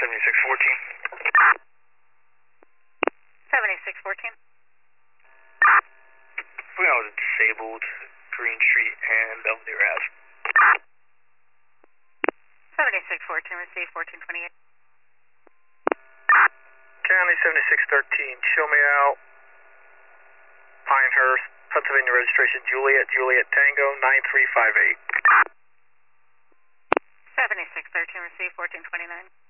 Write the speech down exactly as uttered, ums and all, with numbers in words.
seventy-six fourteen. seventy-six fourteen. We know the disabled Green Street and Belvedere Ave. seventy-six fourteen, receive fourteen twenty-eight. County seventy-six thirteen, show me out. Pinehurst, Pennsylvania registration, Juliet, Juliet Tango, nine three five eight. seventy-six thirteen, receive fourteen twenty-nine.